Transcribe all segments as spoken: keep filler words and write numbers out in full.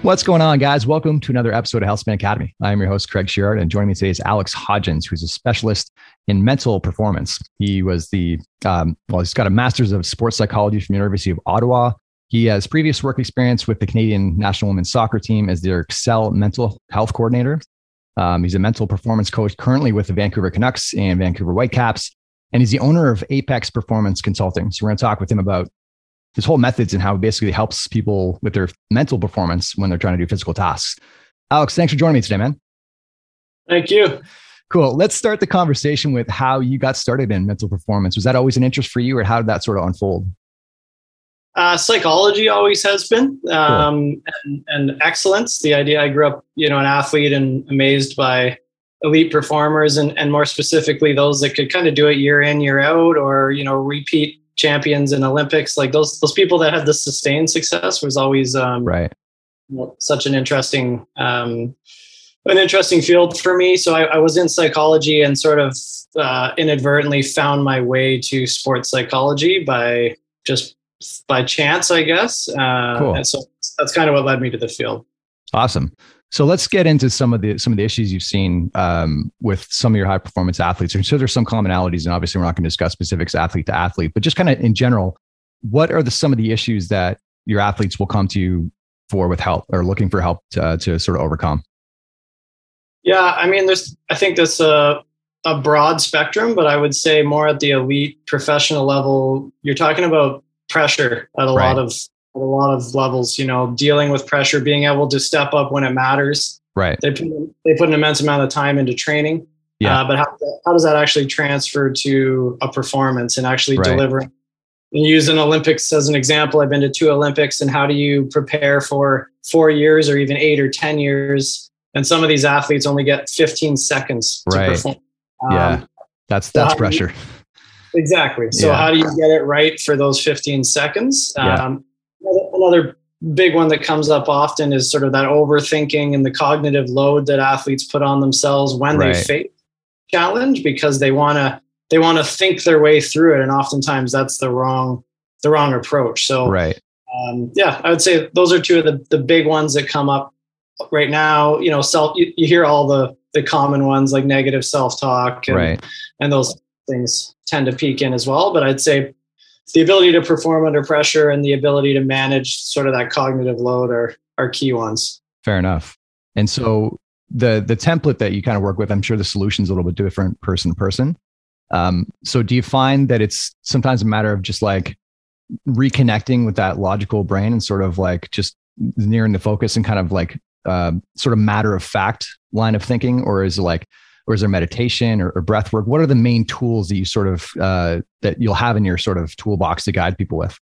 What's going on, guys? Welcome to another episode of Healthspan Academy. I am your host, Craig Sheard, and joining me today is Alex Hodgins, who's a specialist in mental performance. He was the, um, well, he's got a master's of sports psychology from the University of Ottawa. He has previous work experience with the Canadian National Women's Soccer Team as their Excel mental health coordinator. Um, he's a mental performance coach currently with the Vancouver Canucks and Vancouver Whitecaps, and he's the owner of Apex Performance Consulting. So we're going to talk with him about his whole methods and how it basically helps people with their mental performance when they're trying to do physical tasks. Alex, thanks for joining me today, man. Thank you. Cool. Let's start the conversation with how you got started in mental performance. Was that always an interest for you, or how did that sort of unfold? Uh, psychology always has been, um, cool. and, and excellence. The idea I grew up, you know, an athlete and amazed by elite performers, and, and more specifically, those that could kind of do it year in, year out, or, you know, repeat champions in Olympics. Like those, those people that had the sustained success was always, um, right. you know, such an interesting, um, an interesting field for me. So I, I was in psychology and sort of, uh, inadvertently found my way to sports psychology by just by chance, I guess. Uh, cool. And so that's kind of what led me to the field. Awesome. So let's get into some of the some of the issues you've seen um, with some of your high performance athletes. So there's some commonalities, and obviously we're not going to discuss specifics athlete to athlete, but just kind of in general, what are the some of the issues that your athletes will come to you for with help, or looking for help to, uh, to sort of overcome? Yeah, I mean, there's I think that's a a broad spectrum, but I would say more at the elite professional level, you're talking about pressure at a right. lot of at a lot of levels, you know, dealing with pressure, being able to step up when it matters. Right. They put, they put an immense amount of time into training. Yeah. Uh, but how, how does that actually transfer to a performance and actually right. delivering? And using Olympics as an example, I've been to two Olympics, and how do you prepare for four years or even eight or ten years? And some of these athletes only get fifteen seconds to right. perform. Um, yeah. That's, that's so pressure. You, exactly. So yeah. how do you get it right for those fifteen seconds? Yeah. Um, Another big one that comes up often is sort of that overthinking and the cognitive load that athletes put on themselves when right. they face challenge, because they want to they want to think their way through it, and oftentimes that's the wrong the wrong approach. So, right. um, yeah, I would say those are two of the, the big ones that come up right now. You know, self you, you hear all the the common ones like negative self talk, and, right. and those things tend to peak in as well. But I'd say the ability to perform under pressure and the ability to manage sort of that cognitive load are, are key ones. Fair enough. And so the, the template that you kind of work with, I'm sure the solution's a little bit different person to person. Um, so do you find that it's sometimes a matter of just like reconnecting with that logical brain and sort of like just nearing the focus and kind of like uh, sort of matter of fact line of thinking? Or is it like, or is there meditation or, or breath work? What are the main tools that you sort of, uh, that you'll have in your sort of toolbox to guide people with?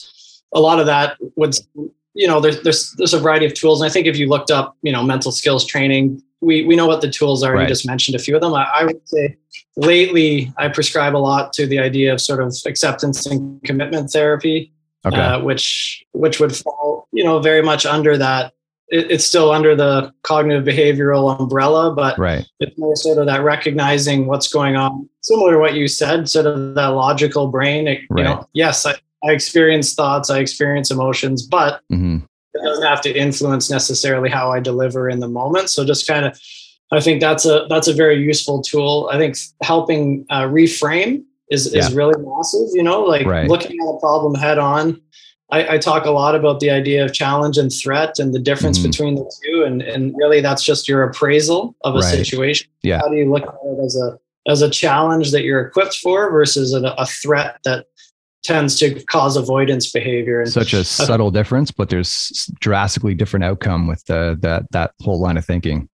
A lot of that would, you know, there's, there's, there's a variety of tools. And I think if you looked up, you know, mental skills training, we, we know what the tools are. Right. You just mentioned a few of them. I, I would say lately I prescribe a lot to the idea of sort of acceptance and commitment therapy, okay. uh, which, which would fall, you know, very much under that. It's still under the cognitive behavioral umbrella, but right. it's more sort of that recognizing what's going on. Similar to what you said, sort of that logical brain. It, right. You know, yes, I, I experience thoughts, I experience emotions, but mm-hmm. it doesn't have to influence necessarily how I deliver in the moment. So just kind of, I think that's a that's a very useful tool. I think helping uh, reframe is is yeah. really massive. You know, like right. looking at a problem head on. I, I talk a lot about the idea of challenge and threat and the difference mm-hmm. between the two. And, and really that's just your appraisal of a right. situation. Yeah. How do you look at it as a, as a challenge that you're equipped for versus a, a threat that tends to cause avoidance behavior? And such a subtle difference, but there's drastically different outcome with the, that, that whole line of thinking.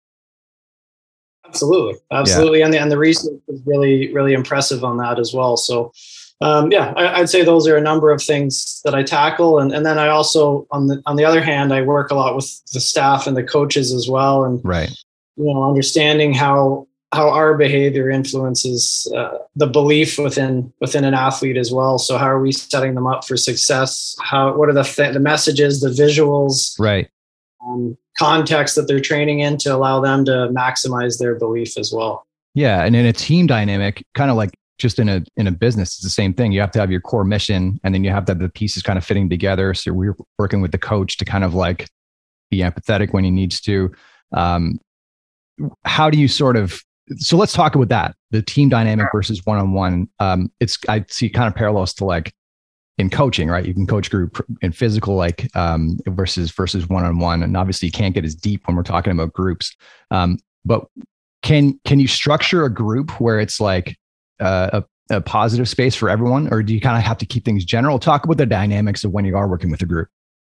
Absolutely. Absolutely. Yeah. And the, and the research is really, really impressive on that as well. So, Um, yeah, I, I'd say those are a number of things that I tackle. And, and then I also, on the on the other hand, I work a lot with the staff and the coaches as well. And, right. you know, understanding how how our behavior influences uh, the belief within within an athlete as well. So how are we setting them up for success? How what are the th- the messages, the visuals, right? Um, context that they're training in to allow them to maximize their belief as well. Yeah, and in a team dynamic, kind of like just in a in a business, it's the same thing. You have to have your core mission, and then you have to have the pieces kind of fitting together. So we're working with the coach to kind of like be empathetic when he needs to. Um, how do you sort of, so let's talk about that, the team dynamic versus one-on-one. Um, it's, I see kind of parallels to like in coaching, right? You can coach group and physical, like um, versus, versus one-on-one. And obviously you can't get as deep when we're talking about groups. Um, but can, can you structure a group where it's like uh, a, a positive space for everyone? Or do you kind of have to keep things general? Talk about the dynamics of when you are working with a group.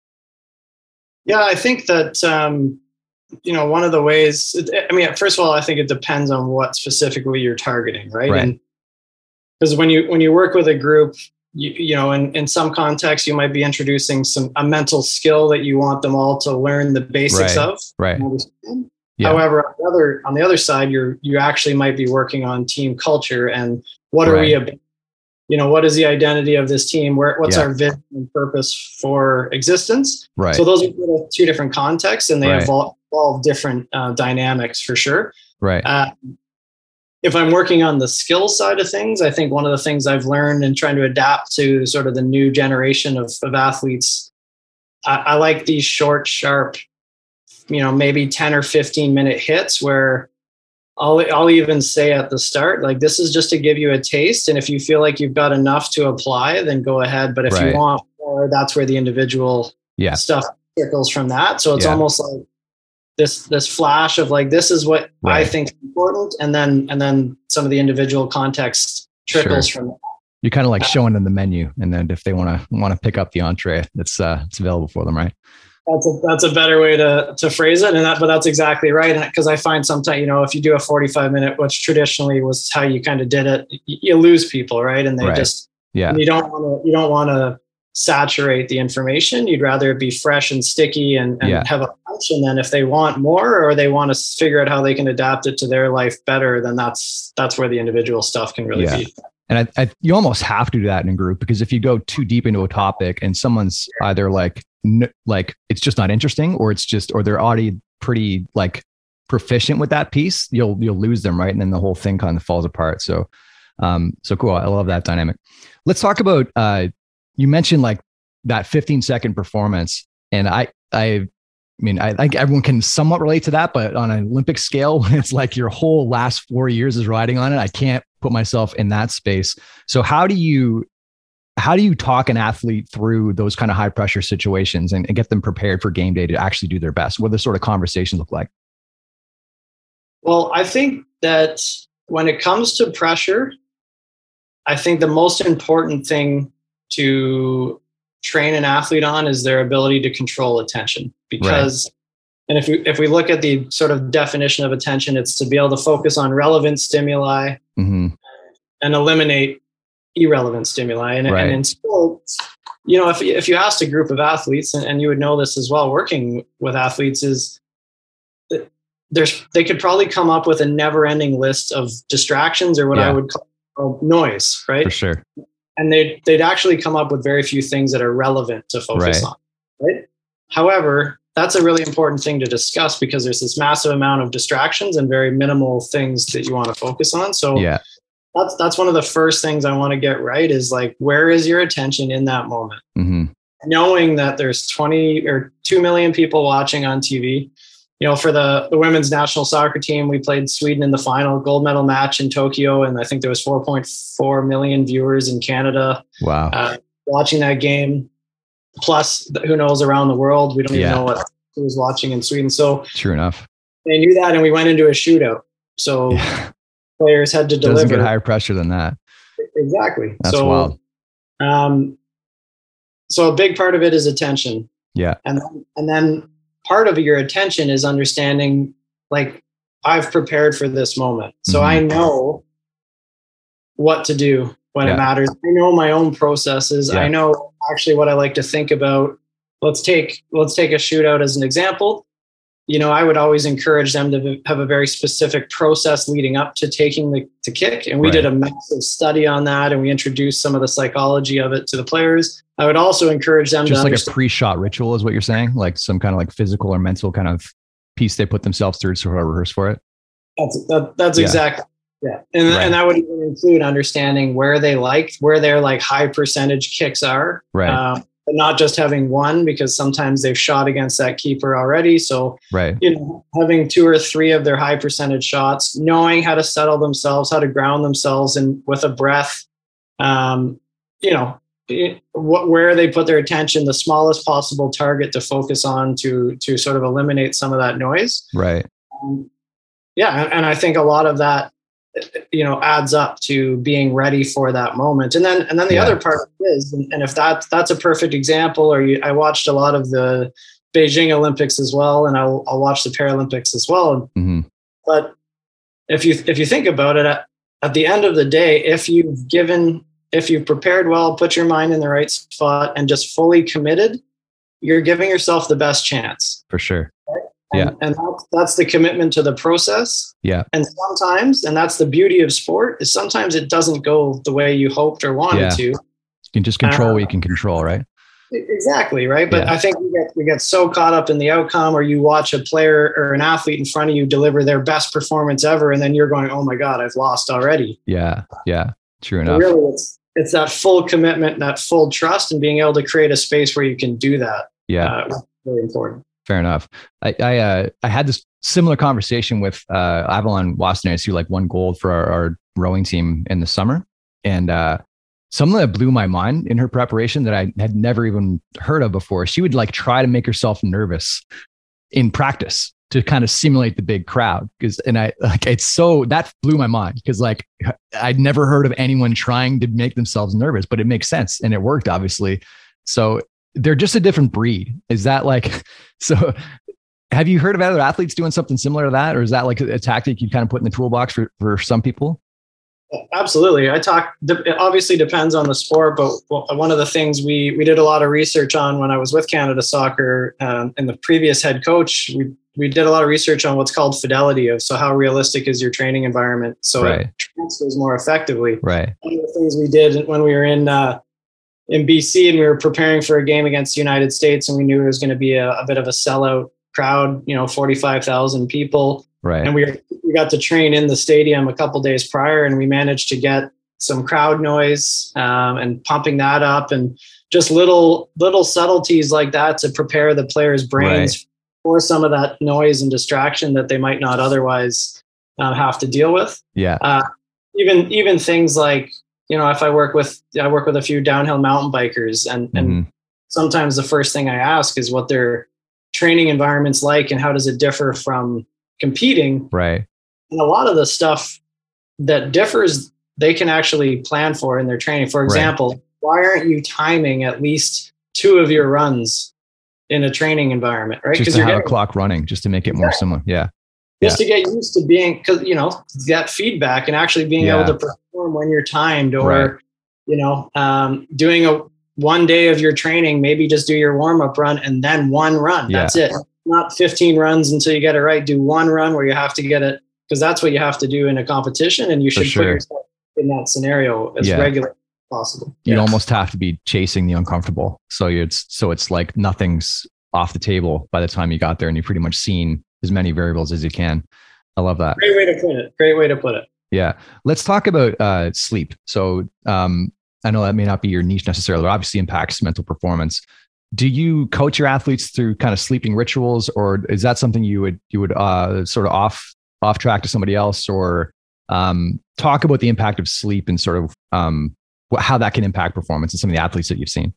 Yeah, I think that, um, you know, one of the ways, I mean, first of all, I think it depends on what specifically you're targeting, right? Right. And because when you, when you work with a group, you, you know, in, in some contexts, you might be introducing some, a mental skill that you want them all to learn the basics Right. of. Right. Yeah. However, on the other, on the other side, you're, you actually might be working on team culture and what are Right. we about? You know, what is the identity of this team? Where, what's Yeah. our vision and purpose for existence? Right. So those are two different contexts, and they Right. evolve, evolve different uh, dynamics for sure. Right. Uh, if I'm working on the skill side of things, I think one of the things I've learned in trying to adapt to sort of the new generation of, of athletes, I, I like these short, sharp, you know, maybe ten or fifteen minute hits where I'll, I'll even say at the start, like, this is just to give you a taste. And if you feel like you've got enough to apply, then go ahead. But if Right. you want more, that's where the individual Yeah. stuff trickles from that. So it's Yeah. almost like this, this flash of like, this is what Right. I think is important. And then, and then some of the individual context trickles Sure. from that. You're kind of like showing them the menu. And then if they want to, want to pick up the entree, it's, uh, it's available for them. Right. That's a, that's a better way to, to phrase it. And that, but that's exactly right. And because I find sometimes, you know, if you do a forty-five minute, which traditionally was how you kind of did it, you, you lose people, right? And they Right. just, Yeah. and you don't want to, you don't want to saturate the information. You'd rather it be fresh and sticky and, and Yeah. have a punch. And then if they want more, or they want to figure out how they can adapt it to their life better, then that's, that's where the individual stuff can really Yeah. be. And I, I, you almost have to do that in a group, because if you go too deep into a topic and someone's either like, n- like it's just not interesting, or it's just, or they're already pretty like proficient with that piece, you'll, you'll lose them. Right. And then the whole thing kind of falls apart. So, um, so cool. I love that dynamic. Let's talk about, uh, you mentioned like that fifteen second performance. And I, I, I mean, I think everyone can somewhat relate to that, but on an Olympic scale, it's like your whole last four years is riding on it. I can't put myself in that space. So how do you, how do you talk an athlete through those kind of high pressure situations and, and get them prepared for game day to actually do their best? What do the sort of conversations look like? Well, I think that when it comes to pressure, I think the most important thing to train an athlete on is their ability to control attention. Because, right. and if we, if we look at the sort of definition of attention, it's to be able to focus on relevant stimuli mm-hmm. and eliminate irrelevant stimuli. And, right. and in sports, you know, if, if you asked a group of athletes, and, and you would know this as well, working with athletes, is that there's, they could probably come up with a never ending list of distractions, or what yeah. I would call noise, right? For sure. And they'd, they'd actually come up with very few things that are relevant to focus right. on, right? However, that's a really important thing to discuss, because there's this massive amount of distractions and very minimal things that you want to focus on. So yeah. that's, that's one of the first things I want to get right, is like, where is your attention in that moment? Mm-hmm. Knowing that there's twenty or two million people watching on T V. You know, for the, the women's national soccer team, we played Sweden in the final gold medal match in Tokyo. And I think there was four point four million viewers in Canada. Wow. Uh, watching that game. Plus, who knows, around the world, we don't yeah. even know what who was watching in Sweden. So true enough. They knew that, and we went into a shootout. So yeah. players had to deliver. Doesn't get higher pressure than that. Exactly. That's so, wild. Um, so a big part of it is attention. Yeah. And and then part of your attention is understanding, like, I've prepared for this moment. So mm-hmm. I know what to do when yeah. it matters. I know my own processes. Yeah. I know actually what I like to think about. Let's take, let's take a shootout as an example. You know, I would always encourage them to have a very specific process leading up to taking the, the kick. And we right. did a massive study on that, and we introduced some of the psychology of it to the players. I would also encourage them just to like understand- a pre-shot ritual is what you're saying, like some kind of like physical or mental kind of piece they put themselves through to sort of rehearse for it. That's that, that's yeah. exactly yeah, and right. and that would even include understanding where they like where their like high percentage kicks are, right? Um, but not just having one, because sometimes they've shot against that keeper already. So, right. you know, having two or three of their high percentage shots, knowing how to settle themselves, how to ground themselves and with a breath, um, you know, it, what, where they put their attention, the smallest possible target to focus on to, to sort of eliminate some of that noise. Right. Um, yeah. And, and I think a lot of that, you know, adds up to being ready for that moment. And then, and then the yeah. other part is, and, and if that, that's a perfect example, or you, I watched a lot of the Beijing Olympics as well, and I'll, I'll watch the Paralympics as well. Mm-hmm. But if you, if you think about it, at, at the end of the day, if you've given, if you've prepared well, put your mind in the right spot and just fully committed, you're giving yourself the best chance. For sure. Right? Yeah. And, and that's, that's the commitment to the process. Yeah. And sometimes, and that's the beauty of sport, is sometimes it doesn't go the way you hoped or wanted yeah. to. You can just control uh, what you can control, right? Exactly. Right. But yeah. I think we get, we get so caught up in the outcome, or you watch a player or an athlete in front of you deliver their best performance ever, and then you're going, oh my God, I've lost already. Yeah. Yeah. True enough. But really, it's, it's that full commitment, that full trust, and being able to create a space where you can do that. Yeah. Uh, very important. Fair enough. I I, uh, I had this similar conversation with uh, Avalon Wassenaar, who like won gold for our, our rowing team in the summer, and uh, something that blew my mind in her preparation that I had never even heard of before. She would like try to make herself nervous in practice to kind of simulate the big crowd. Because and I like it's so that blew my mind because like I'd never heard of anyone trying to make themselves nervous, but it makes sense and it worked obviously. So they're just a different breed. Is that like, so have you heard of other athletes doing something similar to that? Or is that like a tactic you kind of put in the toolbox for, for some people? Absolutely. I talk, it obviously depends on the sport, but one of the things we, we did a lot of research on when I was with Canada Soccer um, and the previous head coach, we, we did a lot of research on what's called fidelity of, so how realistic is your training environment? So right. it transfers more effectively. Right. One of the things we did when we were in, uh, in B C and we were preparing for a game against the United States, and we knew it was going to be a, a bit of a sellout crowd, you know, forty-five thousand people. Right. And we were, we got to train in the stadium a couple days prior, and we managed to get some crowd noise um, and pumping that up, and just little little subtleties like that to prepare the players' brains right. for some of that noise and distraction that they might not otherwise uh, have to deal with. Yeah. Uh, even even things like, you know, if I work with I work with a few downhill mountain bikers, and and mm-hmm. sometimes the first thing I ask is what their training environment's like and how does it differ from competing. Right. And a lot of the stuff that differs, they can actually plan for in their training. For example, right. why aren't you timing at least two of your runs in a training environment, right? Just to have getting, a clock running, just to make it more yeah. similar. Yeah. Just yeah. to get used to being, because, you know, that feedback and actually being yeah. able to perform when you're timed, or, right. you know, um, doing a one day of your training, maybe just do your warm up run and then one run. Yeah. That's it. Not fifteen runs until you get it right. Do one run where you have to get it, because that's what you have to do in a competition. And you should sure. put yourself in that scenario as yeah. regular as possible. You yeah. almost have to be chasing the uncomfortable. So it's, so it's like nothing's off the table by the time you got there, and you've pretty much seen as many variables as you can. I love that. Great way to put it. Great way to put it. Yeah. Let's talk about uh, sleep. So um, I know that may not be your niche necessarily, but obviously impacts mental performance. Do you coach your athletes through kind of sleeping rituals, or is that something you would you would uh, sort of off off track to somebody else, or um, talk about the impact of sleep and sort of um, how that can impact performance in some of the athletes that you've seen?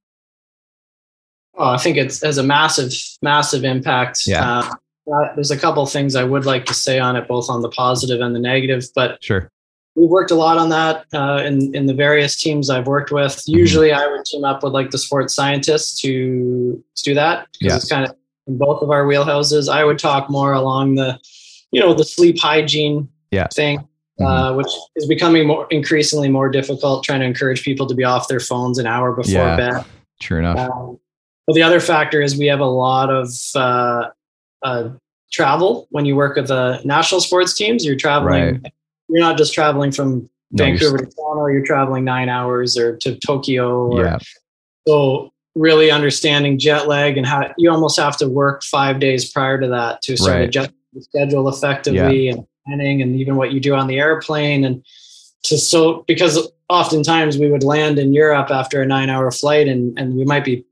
Oh, I think it's has a massive, massive impact. Yeah. Uh, Uh, there's a couple of things I would like to say on it, both on the positive and the negative, but sure. we've worked a lot on that uh, in, in the various teams I've worked with. Mm-hmm. Usually I would team up with like the sports scientists to, to do that, because yeah. it's kind of in both of our wheelhouses. I would talk more along the, you know, the sleep hygiene yeah. thing, mm-hmm. uh, which is becoming more increasingly more difficult, trying to encourage people to be off their phones an hour before yeah. bed. True enough. Um, but the other factor is we have a lot of, uh, Uh, travel. When you work with the national sports teams, you're traveling, right. you're not just traveling from no, Vancouver to Toronto, you're traveling nine hours or to Tokyo. Or, yeah. So really understanding jet lag and how you almost have to work five days prior to that to sort right. of adjust the schedule effectively, yeah. and planning, and even what you do on the airplane. And to, so, because oftentimes we would land in Europe after a nine hour flight, and, and we might be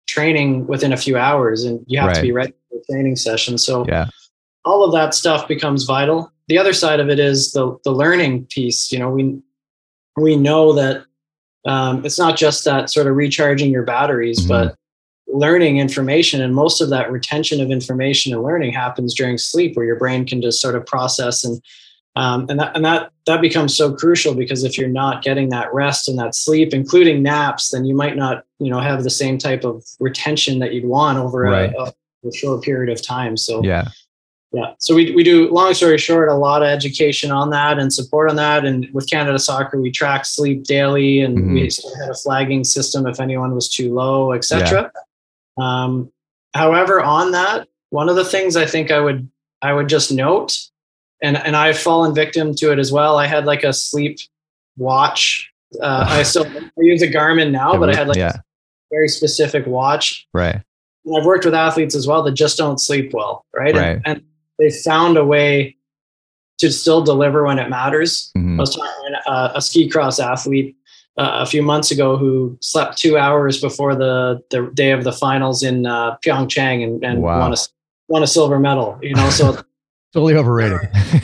training within a few hours, and you have right. to be ready for a training session. So yeah. all of that stuff becomes vital. The other side of it is the the learning piece. You know, we we know that um, it's not just that sort of recharging your batteries, mm-hmm. but learning information, and most of that retention of information and learning happens during sleep, where your brain can just sort of process and um, and that and that that becomes so crucial, because if you're not getting that rest and that sleep, including naps, then you might not, you know, have the same type of retention that you'd want over right. a, a short period of time. So yeah. Yeah. So we we do, long story short, a lot of education on that and support on that. And with Canada Soccer, we track sleep daily, and mm-hmm. we still had a flagging system if anyone was too low, et cetera. Yeah. Um, however, on that, one of the things I think I would I would just note, and and I've fallen victim to it as well. I had like a sleep watch. Uh, I still I use a Garmin now, but I had like yeah. a very specific watch. Right. And I've worked with athletes as well that just don't sleep well. Right. Right. And, and they found a way to still deliver when it matters. Mm-hmm. I was talking to a, a ski cross athlete uh, a few months ago who slept two hours before the, the day of the finals in uh, Pyeongchang and, and wow. won a won a silver medal. You know, so totally overrated.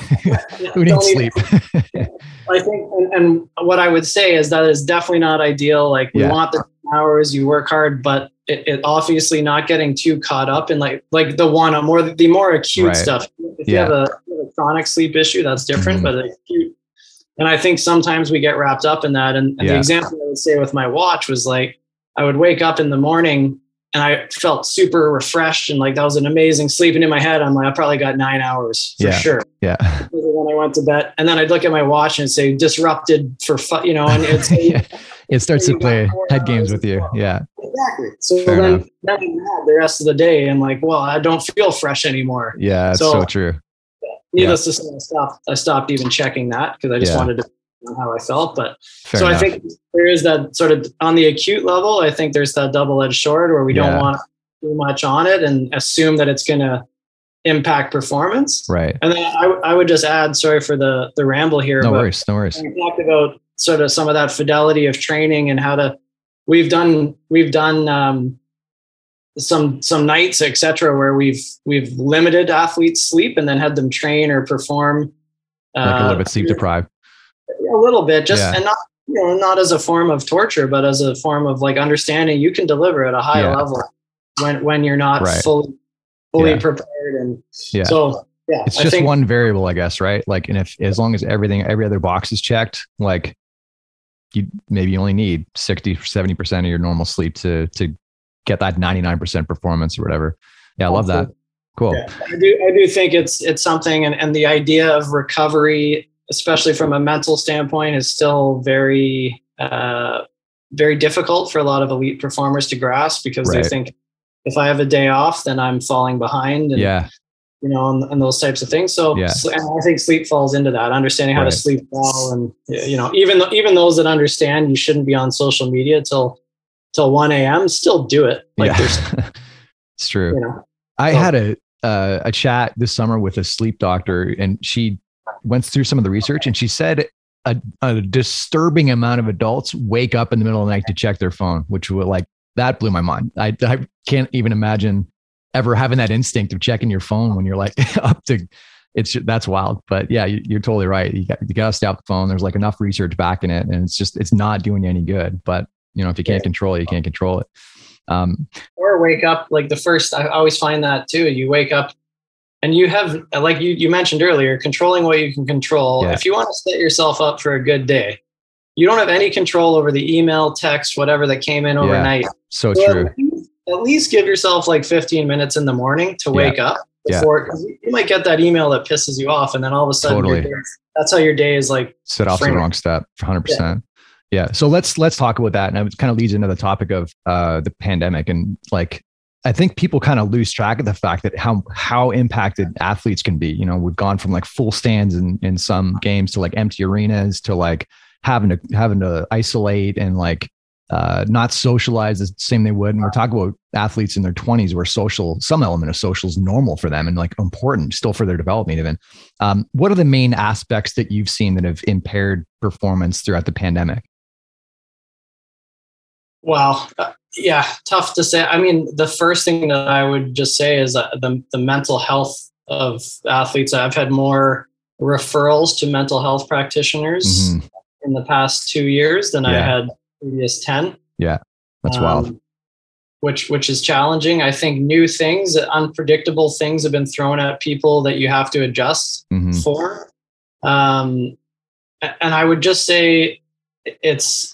Who needs sleep? I think, and, and what I would say is that is definitely not ideal. Like we yeah. want the hours, you work hard, but It, it obviously not getting too caught up in like like the one or more the more acute right. stuff. If yeah. you have a, a chronic sleep issue, that's different. Mm-hmm. But acute, and I think sometimes we get wrapped up in that. And, and yeah. the example I would say with my watch was like I would wake up in the morning and I felt super refreshed and like that was an amazing sleep. And in my head, I'm like I probably got nine hours for yeah. sure. Yeah. When I went to bed, and then I'd look at my watch and say disrupted for fu- you know, and it's yeah. it starts to play head games with you. Well. Yeah. Exactly. So Fair then, then the rest of the day, I'm like, well, I don't feel fresh anymore. Yeah, that's so, so true. Needless yeah. to say, I stopped, I stopped even checking that because I just yeah. wanted to know how I felt. But Fair so enough. I think there is that sort of on the acute level, I think there's that double-edged sword where we yeah. don't want too much on it and assume that it's going to impact performance. Right. And then I, I would just add, sorry for the, the ramble here. No but worries. No worries. We talked about sort of some of that fidelity of training and how to, we've done, we've done, um, some, some nights, et cetera, where we've, we've limited athletes' sleep and then had them train or perform. Like uh, a little bit sleep deprived. A little bit, just, yeah. and not, you know, not as a form of torture, but as a form of like understanding you can deliver at a high yeah. level when, when you're not right. fully, fully yeah. prepared. And yeah. so, yeah, it's I just think, one variable, I guess, right? Like, and if, as long as everything, every other box is checked, like you maybe you only need sixty, seventy percent of your normal sleep to, to get that ninety-nine percent performance or whatever. Yeah. I love that. Cool. Yeah, I do, I do think it's, it's something, and, and the idea of recovery, especially from a mental standpoint, is still very, uh, very difficult for a lot of elite performers to grasp, because right. they think if I have a day off, then I'm falling behind. And, yeah. you know, and, and those types of things. So, yeah. so and I think sleep falls into that, understanding how right. to sleep well. And, you know, even, th- even those that understand you shouldn't be on social media till, till one a.m. still do it. Like yeah. there's, it's true. You know, I so. had a, uh, a chat this summer with a sleep doctor, and she went through some of the research, and she said a, a disturbing amount of adults wake up in the middle of the night to check their phone, which was like, that blew my mind. I, I can't even imagine ever having that instinct of checking your phone when you're like up to, it's that's wild. But yeah, you, you're totally right. You got, you got to stay off the phone. There's like enough research backing it, and it's just, it's not doing you any good. But you know, if you can't yeah. control it, you can't control it. Um, or wake up like the first, I always find that too. You wake up and you have, like you, you mentioned earlier, controlling what you can control. Yeah. If you want to set yourself up for a good day, you don't have any control over the email, text, whatever that came in overnight. Yeah. So, so true. At least, at least give yourself like fifteen minutes in the morning to wake yeah. up before, because yeah. you might get that email that pisses you off, and then all of a sudden totally. your day, that's how your day is like set off the wrong step. one hundred percent. Yeah. yeah. So let's let's talk about that, and it kind of leads into the topic of uh, the pandemic, and like I think people kind of lose track of the fact that how how impacted athletes can be. You know, we've gone from like full stands in in some games to like empty arenas to like having to having to isolate and like uh, not socialize the same they would. And we're talking about athletes in their twenties where social, some element of social is normal for them and like important still for their development even. Um, what are the main aspects that you've seen that have impaired performance throughout the pandemic? Well, Yeah, tough to say. I mean, the first thing that I would just say is uh, the the mental health of athletes. I've had more referrals to mental health practitioners mm-hmm. in the past two years than yeah. I had previous ten. Yeah, that's um, wild. Which which is challenging. I think new things, unpredictable things have been thrown at people that you have to adjust mm-hmm. for. Um, and I would just say it's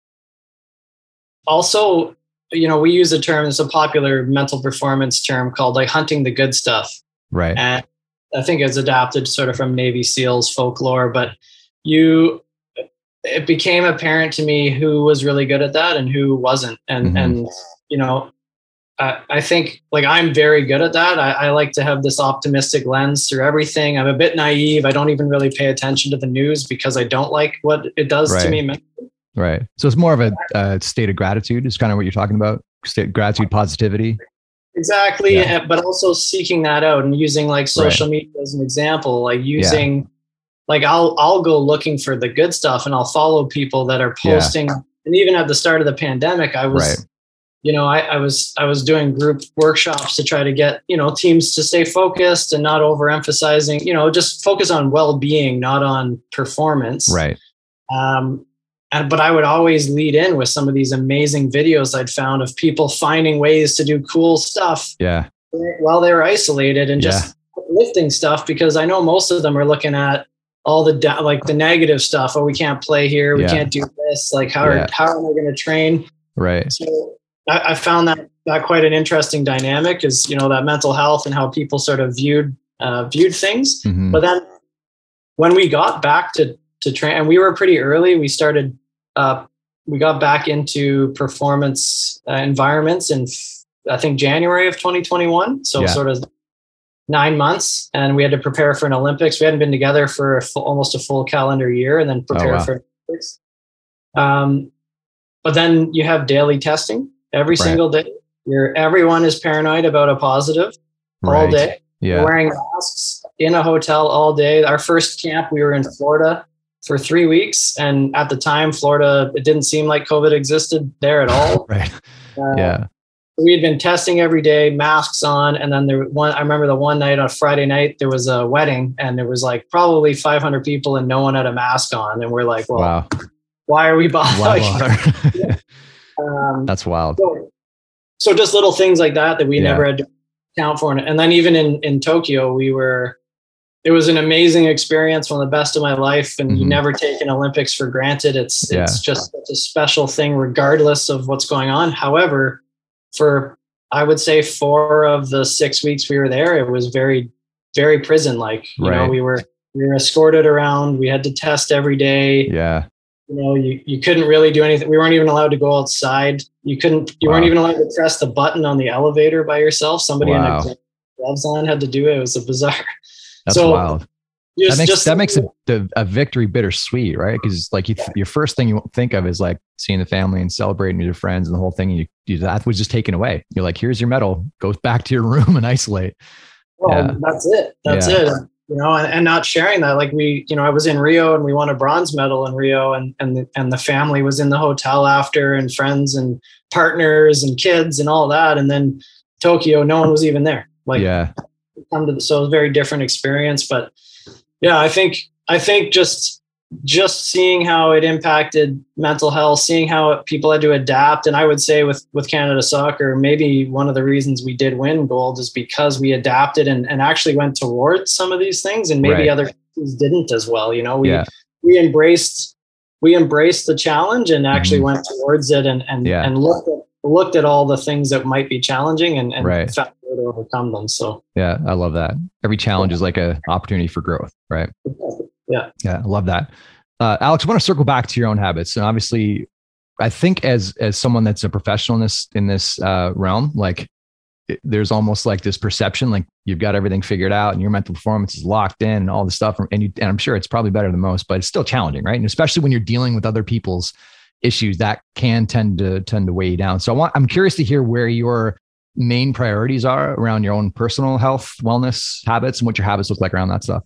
also, you know, we use a term, it's a popular mental performance term called like hunting the good stuff. Right. And I think it's adapted sort of from Navy SEALs folklore, but you, it became apparent to me who was really good at that and who wasn't. And, mm-hmm. and, you know, I, I think like I'm very good at that. I, I like to have this optimistic lens through everything. I'm a bit naive. I don't even really pay attention to the news because I don't like what it does right. to me mentally. Right. So it's more of a uh, state of gratitude is kind of what you're talking about. State gratitude, positivity. Exactly. Yeah. But also seeking that out and using like social right. media as an example, like using, yeah. like I'll, I'll go looking for the good stuff and I'll follow people that are posting. Yeah. And even at the start of the pandemic, I was, right. you know, I, I was, I was doing group workshops to try to get, you know, teams to stay focused and not overemphasizing, you know, just focus on well-being, not on performance. Right. Um, And, but I would always lead in with some of these amazing videos I'd found of people finding ways to do cool stuff yeah. while they were isolated and just yeah. lifting stuff, because I know most of them are looking at all the da- like the negative stuff. Oh, we can't play here. We yeah. can't do this. Like how yeah. are, how am I going to train? Right. So I, I found that that quite an interesting dynamic is, you know, that mental health and how people sort of viewed uh, viewed things. Mm-hmm. But then when we got back to to train, and we were pretty early, we started. Uh, we got back into performance uh, environments in, I think, January of twenty twenty-one. So yeah. sort of nine months. And we had to prepare for an Olympics. We hadn't been together for a full, almost a full calendar year and then prepare oh, wow. for Olympics. Um, but then you have daily testing every right. single day. You're, everyone is paranoid about a positive right. all day. Yeah. We're wearing masks in a hotel all day. Our first camp, we were in Florida for three weeks. And at the time, Florida, it didn't seem like COVID existed there at all. right. Uh, yeah. We had been testing every day, masks on. And then there one, I remember the one night on Friday night, there was a wedding and there was like probably five hundred people and no one had a mask on. And we're like, well, wow. why are we bothering? yeah. um, That's wild. So, so just little things like that, that we yeah. never had to account for. And then even in, in Tokyo, we were, it was an amazing experience, one of the best of my life. And mm-hmm. you never take an Olympics for granted. It's yeah. it's just such a special thing, regardless of what's going on. However, for I would say four of the six weeks we were there, it was very, very prison-like. You right. know, we were we were escorted around. We had to test every day. Yeah. You know, you, you couldn't really do anything. We weren't even allowed to go outside. You couldn't. You wow. weren't even allowed to press the button on the elevator by yourself. Somebody wow. in a gloves on had to do it. It was a bizarre. That's so, wild. Just, that makes just, that makes a, a victory bittersweet, right? Because like you, your first thing you think of is like seeing the family and celebrating with your friends and the whole thing. And you, you that was just taken away. You're like, here's your medal. Go back to your room and isolate. Well, yeah. that's it. That's yeah. it. You know, and, and not sharing that. Like we, you know, I was in Rio and we won a bronze medal in Rio, and and the, and the family was in the hotel after, and friends and partners and kids and all that. And then Tokyo, no one was even there. Like, yeah. come to the, so it was a very different experience. But yeah, I think I think just just seeing how it impacted mental health, seeing how people had to adapt. And I would say with with Canada Soccer, maybe one of the reasons we did win gold is because we adapted and, and actually went towards some of these things, and maybe right. other countries didn't as well. You know, we yeah. we embraced we embraced the challenge and actually mm-hmm. went towards it and and, yeah. and looked at looked at all the things that might be challenging and, and right. found a way to overcome them. So yeah, I love that. Every challenge is like a opportunity for growth, right? Yeah. Yeah. I love that. Uh, Alex, I want to circle back to your own habits. And obviously I think as, as someone that's a professional in this, in this uh, realm, like it, there's almost like this perception, like you've got everything figured out and your mental performance is locked in and all this stuff. And you, and I'm sure it's probably better than most, but it's still challenging, right? And especially when you're dealing with other people's issues that can tend to tend to weigh you down. So I want, I'm curious to hear where your main priorities are around your own personal health, wellness habits, and what your habits look like around that stuff.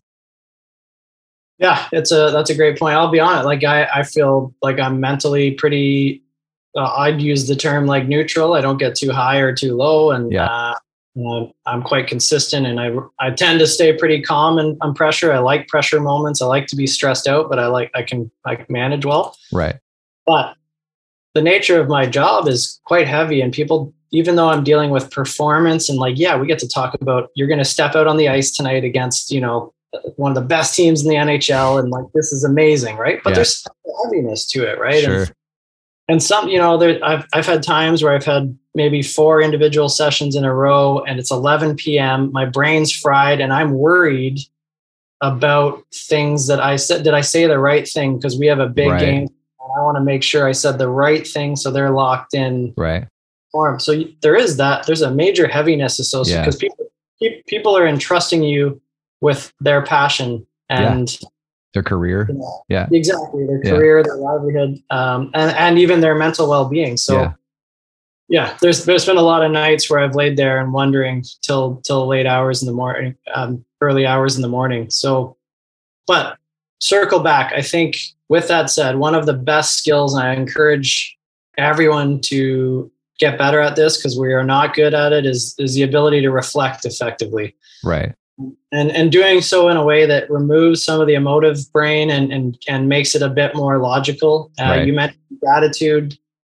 Yeah, it's a, that's a great point. I'll be honest. Like I, I feel like I'm mentally pretty uh, I'd use the term like neutral. I don't get too high or too low. And yeah. uh, uh, I'm quite consistent, and I, I tend to stay pretty calm and on pressure. I like pressure moments. I like to be stressed out, but I like, I can, I can manage well. Right. But the nature of my job is quite heavy, and people, even though I'm dealing with performance and like, yeah, we get to talk about, you're going to step out on the ice tonight against, you know, one of the best teams in the N H L. And like, this is amazing. Right. But yeah. there's heaviness to it. Right. Sure. And, and some, you know, there, I've, I've had times where I've had maybe four individual sessions in a row, and it's eleven p.m. My brain's fried, and I'm worried about things that I said. Did I say the right thing? Because we have a big right. game. And I want to make sure I said the right thing, so they're locked in. Right. Form. So there is that. There's a major heaviness associated because yeah. people people are entrusting you with their passion and yeah. their career. You know, yeah, exactly. Their yeah. career, their livelihood, um, and and even their mental well-being. So. Yeah. Yeah, there's there's been a lot of nights where I've laid there and wondering till till late hours in the morning, um, early hours in the morning. So, but circle back. I think with that said, one of the best skills, and I encourage everyone to get better at this because we are not good at it, is is the ability to reflect effectively. Right. And and doing so in a way that removes some of the emotive brain and and and makes it a bit more logical. Uh, right. You mentioned gratitude.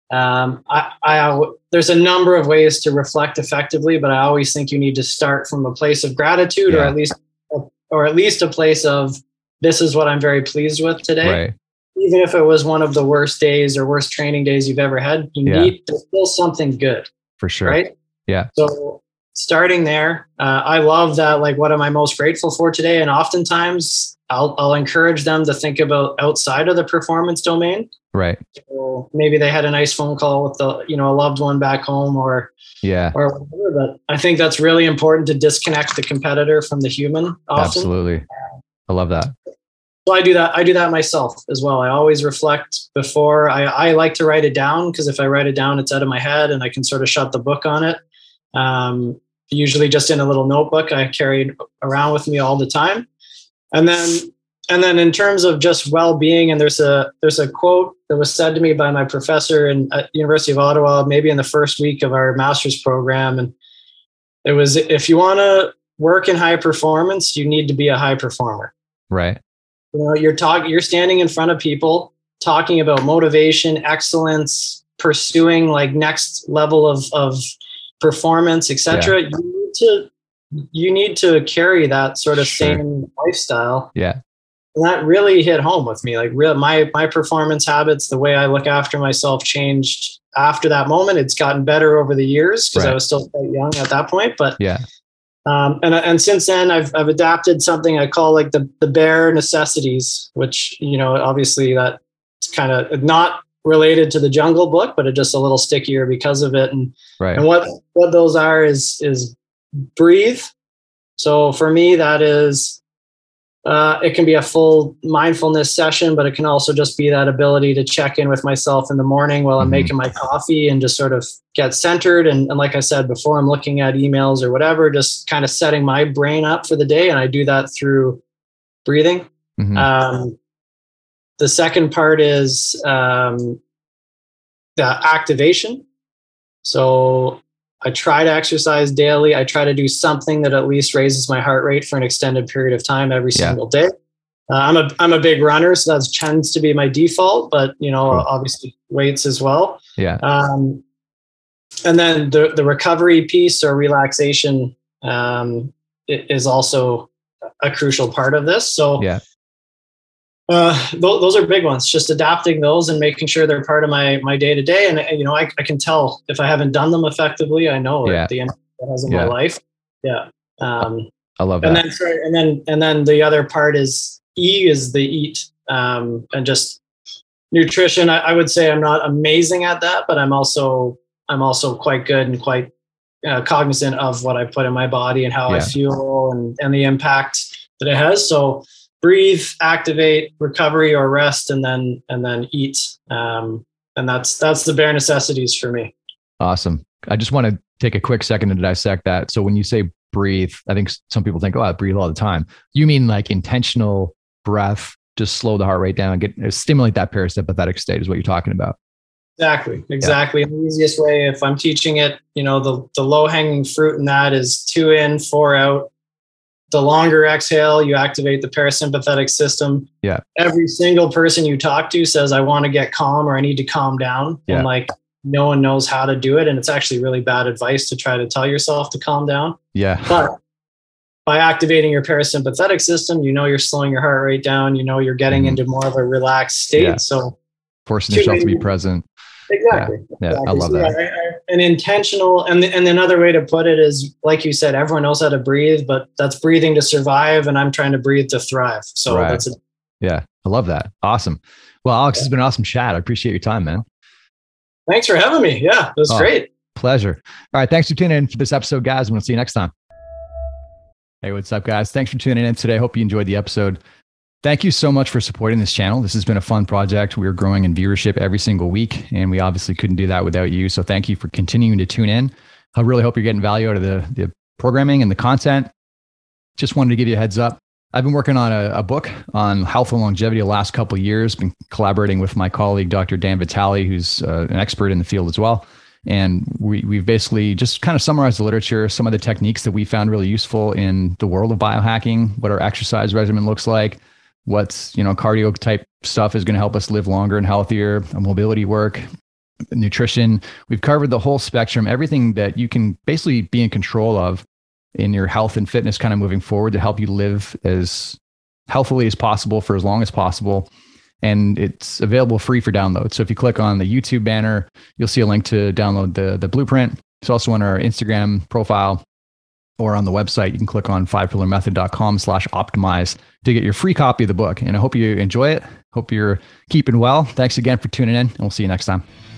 Um, I, I, there's a number of ways to reflect effectively, but I always think you need to start from a place of gratitude, yeah. or at least, or at least a place of, this is what I'm very pleased with today. Right. Even if it was one of the worst days or worst training days you've ever had, you yeah. need to feel something good. For sure. Right. Yeah. So starting there, uh, I love that. Like, what am I most grateful for today? And oftentimes I'll, I'll encourage them to think about outside of the performance domain. Right. So maybe they had a nice phone call with the, you know, a loved one back home, or, yeah, or whatever. But I think that's really important to disconnect the competitor from the human. Often. Absolutely. I love that. So I do that. I do that myself as well. I always reflect before. I, I like to write it down, because if I write it down, it's out of my head and I can sort of shut the book on it. Um, usually just in a little notebook I carry around with me all the time. And then, and then in terms of just well-being, and there's a, there's a quote that was said to me by my professor in, at University of Ottawa, maybe in the first week of our master's program. And it was, if you want to work in high performance, you need to be a high performer. Right. You know, you're talking, you're standing in front of people talking about motivation, excellence, pursuing like next level of, of performance, et cetera. Yeah. You need to, you need to carry that sort of sure. same lifestyle. Yeah. And that really hit home with me. Like, real, my, my performance habits, the way I look after myself changed after that moment. It's gotten better over the years because right. I was still quite young at that point, but yeah. Um, and, and since then I've, I've adapted something I call like the, the bare necessities, which, you know, obviously that's kind of not related to the Jungle Book, but it's just a little stickier because of it. And, right. and what, what those are is, is breathe. So for me, that is, uh, it can be a full mindfulness session, but it can also just be that ability to check in with myself in the morning while I'm mm-hmm. making my coffee and just sort of get centered. And, and like I said, before I'm looking at emails or whatever, just kind of setting my brain up for the day. And I do that through breathing. Mm-hmm. Um, the second part is um, the activation. So I try to exercise daily. I try to do something that at least raises my heart rate for an extended period of time every yeah. single day. Uh, I'm a I'm a big runner, so that tends to be my default. But you know, cool. obviously weights as well. Yeah. Um, and then the the recovery piece or relaxation um, is also a crucial part of this. So yeah. Uh, th- those are big ones, just adapting those and making sure they're part of my, my day to day. And, you know, I, I can tell if I haven't done them effectively, I know yeah. at the end that has in yeah. my life. Yeah. Um, I love and that. Then, sorry, and then, and then the other part is E is the eat, um, and just nutrition. I, I would say I'm not amazing at that, but I'm also, I'm also quite good and quite uh, cognizant of what I put in my body and how yeah. I feel and, and the impact that it has. So, breathe, activate, recovery or rest, and then and then eat. Um, and that's that's the bare necessities for me. Awesome. I just want to take a quick second to dissect that. So when you say breathe, I think some people think, oh, I breathe all the time. You mean like intentional breath, just slow the heart rate down, get stimulate that parasympathetic state is what you're talking about. Exactly. Exactly. Yeah. The easiest way, if I'm teaching it, you know, the, the low hanging fruit in that is two in, four out. The longer exhale, you activate the parasympathetic system. Yeah. Every single person you talk to says, I want to get calm or I need to calm down. Yeah. And like, no one knows how to do it. And it's actually really bad advice to try to tell yourself to calm down. Yeah. But by activating your parasympathetic system, you know, you're slowing your heart rate down, you know, you're getting mm-hmm. into more of a relaxed state. Yeah. So forcing yourself to be present. Exactly. Yeah, exactly. yeah, I love so, that. Yeah, I, I, an intentional, and and another way to put it is, like you said, everyone knows how to breathe, but that's breathing to survive, and I'm trying to breathe to thrive. So right. that's it. Yeah, I love that. Awesome. Well, Alex, yeah. It's been an awesome chat. I appreciate your time, man. Thanks for having me. Yeah, it was oh, great. Pleasure. All right, thanks for tuning in for this episode, guys. We'll see you next time. Hey, what's up, guys? Thanks for tuning in today. Hope you enjoyed the episode. Thank you so much for supporting this channel. This has been a fun project. We're growing in viewership every single week, and we obviously couldn't do that without you. So thank you for continuing to tune in. I really hope you're getting value out of the, the programming and the content. Just wanted to give you a heads up. I've been working on a, a book on health and longevity the last couple of years, been collaborating with my colleague, Doctor Dan Vitale, who's uh, an expert in the field as well. And we, we've basically just kind of summarized the literature, some of the techniques that we found really useful in the world of biohacking, what our exercise regimen looks like, what's, you know, cardio type stuff is going to help us live longer and healthier, mobility work, nutrition. We've covered the whole spectrum, everything that you can basically be in control of in your health and fitness kind of moving forward to help you live as healthily as possible for as long as possible. And it's available free for download. So if you click on the YouTube banner, you'll see a link to download the, the blueprint. It's also on our Instagram profile or on the website. You can click on five pillar method dot com slash optimize to get your free copy of the book. And I hope you enjoy it. Hope you're keeping well. Thanks again for tuning in, and we'll see you next time.